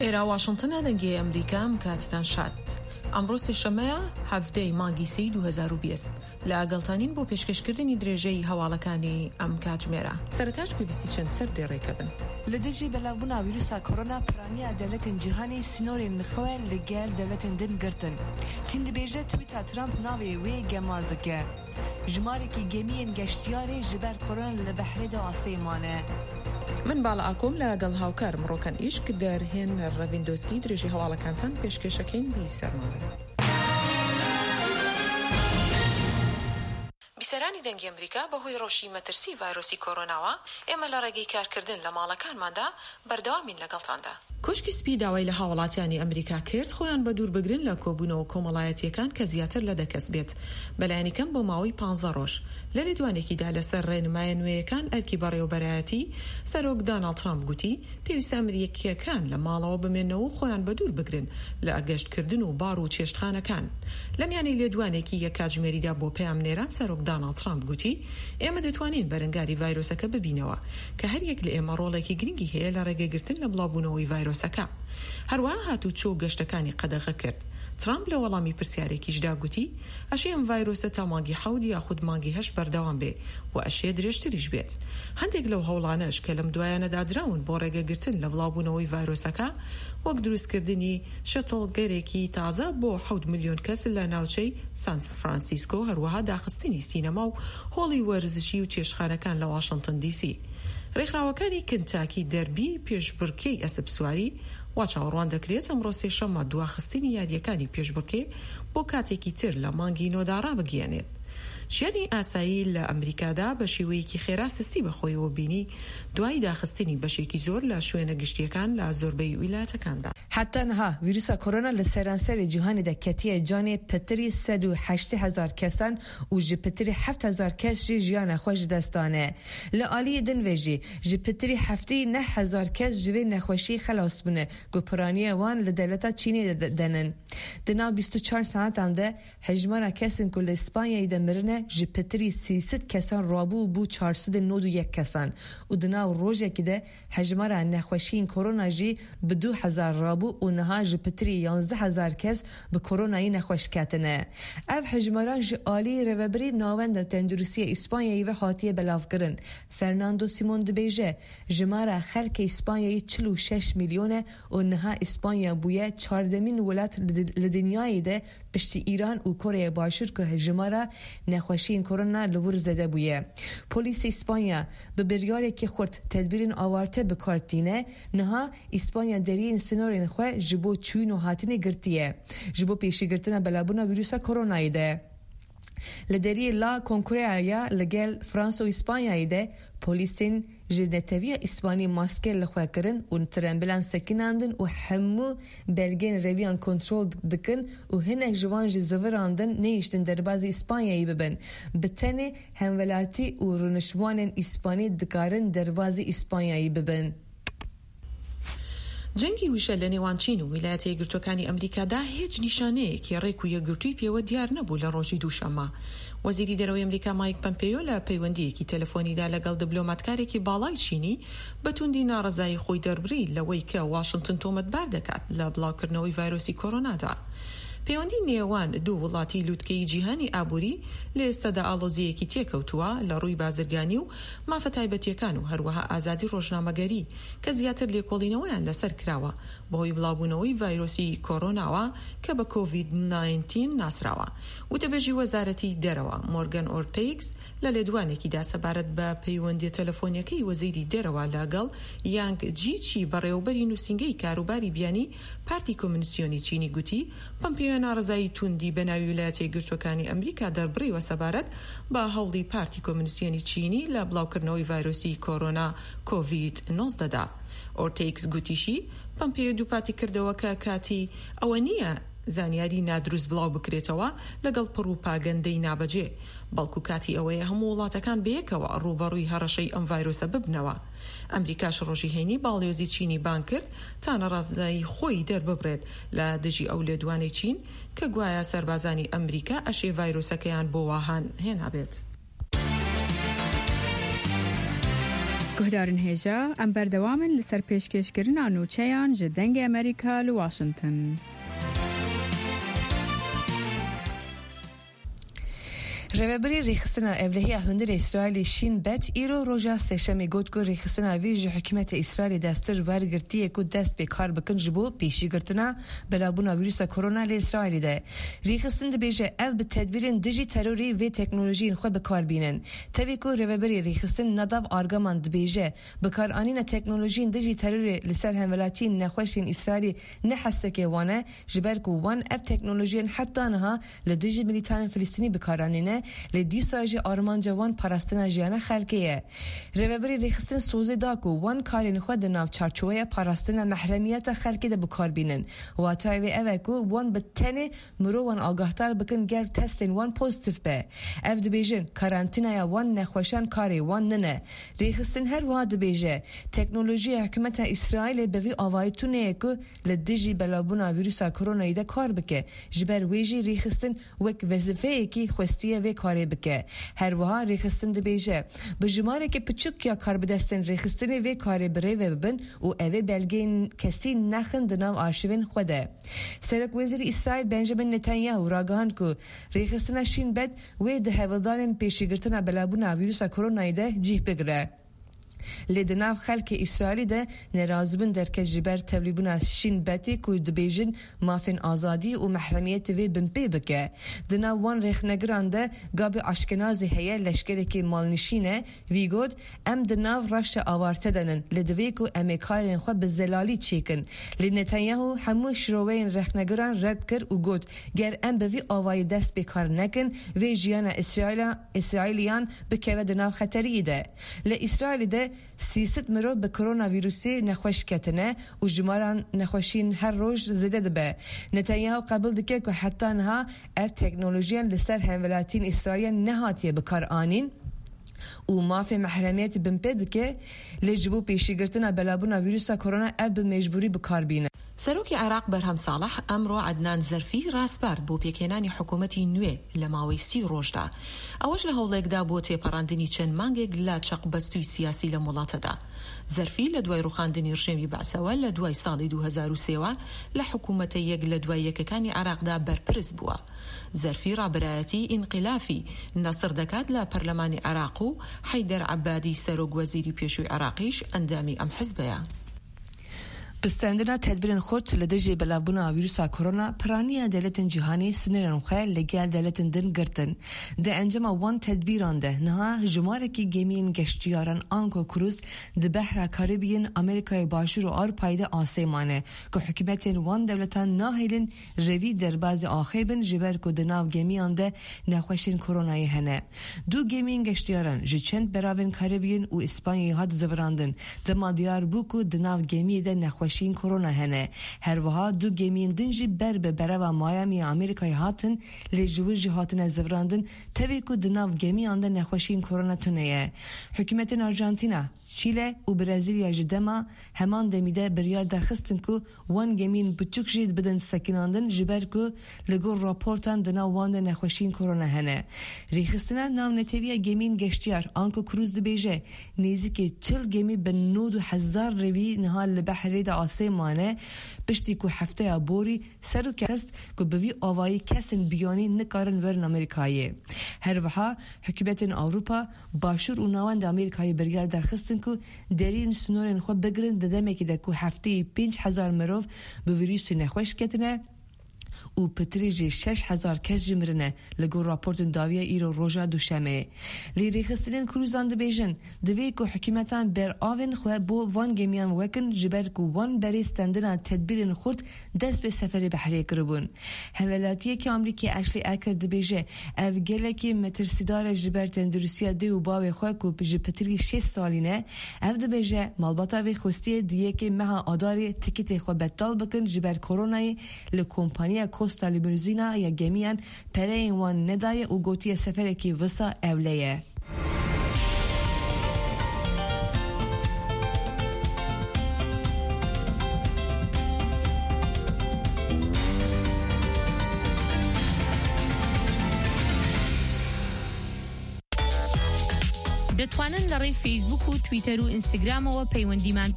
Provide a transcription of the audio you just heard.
ئێرا واشنتنە دەنگی ئەمریکام کاتتان شاد. ئەمڕۆ سێشەمەیە 17 مانگی 2020 لە ئاگەڵتانین بۆ پێشکەشکردنی درێژەی هەواڵەکانی ئەم کاتژمێرە. سەرەتاش گوێبیستی چەند سەر دێڕێکەبن. لە دژی بەلاوبوونا ڤیرۆسا کۆرۆنا پرانیا دەوڵەتên جیهانê سنۆرên nixwe li gel dewletên din girtin. Çîn dibêje Twîta Trump navê wê gemar dike. Jimarekî gemiyên geştiyarê ji ber koronan li behrê de asê mane. من باڵا ئاکۆم لەگەڵ هاوکارم ڕۆکەن ئیشک دەرهێن ڕەڤیندۆسکی درێژی هەواڵەکانتان پێشکەشەکەین بی سەرماوە. بیسەرانی دەنگی ئەمریکا بەهۆی ڕۆشی مەترسی ڤایرۆسی کۆرۆناوە ئێمە لە ڕێگەی کارکردن لە ماڵەکانماندا بەردەوامین لەگەڵتاندا. کۆشکی سپی داوای لە هاوڵاتیانی ئەمریکا کرد خۆیان بە دوور بگرن لە کۆبوونەوە کۆمەڵایەتیەکان کە زیاتر لە دەکەس بێت بەلایەنیکەم بۆ ماوەی 15 ڕۆژ. لە لێدوانێکیدا لەسەر ڕێنمایە نوێیەکان ئەرکی بەڕێوەبەرایەتی سەرۆک داناڵد ترامپ گوتی پێویستە ئەمریکیەکان لە ماڵەوە بمێنەوە و خۆیان بە دوور بگرن لە ئەگەشتکردن و بار و چێشتخانەکان. لە میانەی لێدوانێکی یەک کاتژمێریدا بۆ پەیامنێران سەرۆک داناڵد ترامپ گوتی ئێمە دەتوانین بەرەنگاری ڤایرۆسەکە ببینەوە کە هەر یەک لە ئێمە ڕۆڵێکی گرنگی هەیە لە ڕێگەگرتن لە بڵاوبوونەوەی ڤایرۆسەکە. هەروەها هاتوو چۆ گەشتەکانی قەدەغە کرد. ترامپ لە وەڵامی پرسیارێکیشدا گوتی ئەشێ ئەم ڤایرۆسە تا مانگی 7 یاخود مانگی 8 بەردەوام بێ و ئەشێ درێژتریش بێت. هەندێک لەو هەوڵانەش کە لەم دوایانەدا دراون بۆ ڕێگەگرتن لە بڵاوبوونەوەی ڤایرۆسەکە وەک دروستکردنی شەتڵگەرێکی تازە بۆ 7 ملیۆن کەس لە ناوچەی سان فرانسیسکۆ، هەروەها داخستنی سینەما و هۆڵی وەرزشی و چێشخانەکان لە واشنتن دیسی. ڕێکخراوەکانی کنتاکی دەربی پێشبڕکێی ئەسپسواری وا چاوەڕوان دەکرێت ئەمڕۆ سێشەممە دواخستنی یاریەکانی پێشبڕکێ بۆ کاتێکی تر لە مانگی نۆدارا بگیانێت. ژیانی ئاسایی لە ئەمریکادا بە شێوەیەکی خێرا سستی بەخۆیەوە بینی دوای داخستنی بەشێکی زۆر لە شوێنە گشتیەکان لە زۆربەی ویلایەتەکاندا. حتەنها ڤیرۆسا کۆرۆنا لە سەرانسەری جیهانی دا کەتیە جانێ پتری 180,000 کەسان و ji پتری 7,000 کەس جی ژیانە خۆش دەستانە. لە ئالیە دنوێژی ji پتری 9,000 کەس ji vê nexweşî xelas bûne گوپرانیە وان لە دەوڵەتا چینê دەنن. Di nav 24 saetan de hejmara kesên ku li İspanyayê de mirine ji ptirî 300 kesan rabû bû 491 kesan û di nav rojekî de hejmara nexweşiyên korona jî bi 2,000 rabû û niha ji ptirî 11,000 kes bi koronayê nexweş ketine. Ev hejmaran ji aliyê rêveberî navenda Tenduristiya İspanyayê ve hatiye belavkirin. Fernando Simon dibêje jimara xelkê İspanyayê 46 milyone û niha İspanya bûye 14mîn welat li dinyayê de piştî İran û Koreya Başûr ku hejmara nexweşiyên korona li wir zede bûye. Polîsê İspanya bi biryarekî xurt tedbîrên awarte bikartîne, niha İspanya deriyên sînorên xwe ji bo çûyîn û hatinê girtiye. Ji bo pêşîgirtina belavbûna vîrusa koronayê de. Li deriyê La Concordia li gel Fransa û İspanyayê de polîsên ji neteviya İspanî maske li xwe kirin û trembilan sekinandin û hemû belgên reviyan kontrol dikin û hinek ji wan ji ziviran din nehîştin derbasî İspanyayê bibin. Bi tenê hemwelatî û rûnişwanên İspanî dikarin derbasî İspanyayê bibin. جەنگی وشە لە نێوان چین و ویلایەتە یەکگرتووەکانی ئەمریکادا هیچ نیشانەیەکی ڕێک و یەکگرتووی پێوە دیار نەبوو لە ڕۆژی دووشەممە. وەزیری دەرەوەی ئەمریکا مایک پەمپێیۆ لە پەیوەندیەکی تەلەفۆنیدا لەگەڵ دیبلۆماتکارێکی باڵای چینی بەتوندی ناڕەزایی خۆی دەربڕی لەوەی کە واشنتن تۆمەتبار دەکات لە بڵاوکردنەوەی ڤایرۆسی کۆرۆنادا. پەیوەندی نێوان دوو وڵاتی لووتکەی جیهانی ئابووری لە ئێستادا ئاڵۆزیەکی تێکەوتووە لە ڕووی بازرگانی و مافە تایبەتیەکان و هەروەها ئازادی ڕۆژنامەگەری کە زیاتر لێکۆڵینەوەیان لەسەر کراوە بەهۆی بڵاوبوونەوەی ڤایرۆسی کۆرۆناوە کە بە کۆڤید-19 ناسراوە. وتەبێژی وەزارەتی دەرەوە مۆرگان ئۆرتێکس لە لێدوانێکیدا سەبارەت بە پەیوەندی تەلەفۆنیەکەی وەزیری دەرەوە لەگەڵ یانگ جیچی بەڕێوەبەری نووسینگەی کاروباری بیانی پارتی کۆمونیستیۆنی چینی گوتی پەمپێیۆ ناڕەزایی توندی بە ناوی ویلایەتە یەکگرتووەکانی ئەمریکا دەربڕیوە سەبارەت بە هەوڵی پارتی کۆمونیستیۆنی چینی لە بڵاوکردنەوەی ڤایرۆسی کۆرۆنا کۆڤید-19 دا. ئۆرتێکس گوتیشی پەمپێیۆ دووپاتی کردەوە کە کاتی ئەوە نییە زانیاری نادروست بڵاو بکرێتەوە لەگەڵ پڕوپاگەندەی نابەجێ، بەڵکو کاتی ئەوەیە هەموو وڵاتەکان بەیەکەوە ڕوبەڕووی هەڕەشەی ئەم ڤایرۆسە ببنەوە. ئەمریکاش ڕۆژی هەینی باڵێۆزی چینی بان کرد تا نەڕازایی خۆی دەرببڕێت لە دژی ئەو لێدوانەی چین کە گوایە سەربازانی ئەمریکا ئەشێ ڤایرۆسەکەیان بۆ واهان هێنابێت. گهدارن هجا ام بردوامن لسر پیشکش کرنا نوچیان جدنگ امریکا لواشنطن. رهبری ریخستنا اولهی هندر اسرائیل شین بت ایرو روزا سشمی گفت که ریخستنا ویژه حکومت اسرائیل دستور ورگرتیه که دست به کار بکن جبو پیشی گرتنا بلابونا ویروس کرونا ل اسرائیل ده. ریخستن بیجه اف به تدبیرن دیجی تروری و تکنولوژی خو به کار بینن. توی که رهبری ریخستن نداب آرگامان بیجه به کار آنین تکنولوژی دیجی تروری لسر حملاتی نخوشین اسرائیل نحسه که وانه جبر که وان اف تکنولوژی حتی آنها لدیجی ملیتان فلسطینی به کار آنینه لدی ساجی آرمان جوان پاراستنا جیانا خلقیه. رهبری ریخستن سوزه دا کو وان کارین خود ناو چارچوبه پاراستنا محرمیت خلقی ده بکار بینن و تایوی اوه کو وان بتنه مرو وان آگاهتر بکن گر تستین وان پوزیتیف به اف دبیجن کارانتینا یا وان نخوشان کاری وان ننه. ریخستن هر واد بیجه تکنولوژی حکومت اسرائیل به وی آوایتونه کو لدیجی بلابونا ویروس کرونا ده کار بکه جبر ویجی ریخستن وک وظیفه کی خوستیه و کاری بکه. هر وها ریخستن ده بیجه به جماره که پچک یا کار بدستن ریخستن و کاری بره و ببن و اوه بلگین کسی نخن دناو آرشیوین خوده. سرک وزیر اسرائیل بنجامین نتانیاهو راگهان که ریخستن شین بد و ده هفدانین پیشیگرتن بلابونا ویروس کرونا ده جیه بگره. لدناف خلق اسرائیل ده نرازبن در که جبر تبلیبون شین بتی که دبیجن مافین آزادی و محرمیت وی بمپی بکه. دنا وان ریخ نگران ده گاب اشکنازی هیه لشکری که مالنشینه وی گود ام دناف رشت آوارته دنن لدوی که امی کارین خواه بزلالی چیکن. لنتانیاهو همو شروعین ریخ نگران رد کر و گود گر ام بوی آوای دست بکار نکن وی جیان اسرائیلیان بکه دناف خطری ده. لاسرائیل ده 300 مرو به کرونا ویروسی نخوش کتنه و جماران نخوشین هر روز زده دبه. نتانیاهو قبول دکه که حتی انها اف تکنولوژیان لسر همولاتین اسرائیل نهاتیه بکار آنین و مافی محرمیت بمپید که لجبو پیشیگرتنا بلابونا ویروس کرونا اب مجبوری بکار بینه. سروکی عراق برهم صالح امرو عدنان زرفی راسبر بو پیکنانی حکومتی نوی لماوی 30 روزدا. اوج له هولک دا بو تپاراندنی چن مانگگ لا چق بستوی سیاسی لمولاته دا. زرفی لدوای روخاندنی رژیمی بعثوا لدوای سالی 2003 لحکومت یک لدوای یککانی عراق دا برپرز بوا. زرفی رابرایتی انقلافی نصر دکات لپرلمانی عراقو حیدر عبادی سروگ وزیری پیشوی عراقیش اندامی ام حزبیا. بستندنا تدبیرن خود لدجی بلابونا ویروسا کرونا پرانی دولتن جهانی سنرن خیل لگل دولتن دن گرتن. ده انجام وان تدبیران ده نها جماره کی گمین گشتیاران آنکو کروز ده بحر کاریبین امریکای باشور و آرپایده آسیمانه که حکومتین وان دولتان ناهیلن روی در باز آخیبن جبر که دناو گمیان ده نخوشین کرونای هنه. دو گمین گشتیاران جچند براون کاریبین و اسپانیایی هات زوراندن ده ما دیار بو که دناو گمی ده نخوشین کرونا هنه. هر وها دو گمین دنجی بر به برا مایامی امریکای هاتن لجور جهاتن زوراندن توی که دناو گمی آنده نخوشین کرونا تونه. حکومت آرژانتینا، چیله و برزیلیا جدما همان دمیده بریار درخستن که وان گمین بچوک جید بدن سکناندن جبر که لگور راپورتان دناو وان نخوشین کرونا هنه. ریخستنا نام نتیویا گمین گشتیار آنکو کروز بیجه نیزی که 40 گمی به 9,000 روی نهال لبحری دا آسیمانه پشتی که هفته بوری سرو کست که بوی آوایی کسن بیانی نکارن ورن امریکایی. هر وحا حکومت اروپا باشور و نواند امریکایی بریار درخستن که درین سنورین خود بگرن ددمه که که هفته 5,000 مروف به ویروس نخوش کتنه و پتریجی 6,000 کس جمرنه لگو راپورت داویه ایرو روژا دوشمه. لیری خستنین کروزان دبیجن دوی که حکومتان بر آوین خواه بو وان گمیان وکن جبر که وان بری ستندنا تدبیرین خورد دست به سفر بحری کربون. حملاتیه که امریکی اشلی اکر دبیجه او گله که مترسیدار جبر تندرسیه دی و باوی خواه که بجه پتری 6 سالینه او دبیجه مالباتا وی خوستیه دیه که مها آداری تکیت خواه بطال بکن جبر کرونای لکمپانیه کوستا لیموزینا یا گمیان پرین وان ندای و گوتی سفر کی وسا اولیه. دەتوانن لەڕێی فیسبوک و تویتەر و ئینستاگرامەوە پەیوەندیمان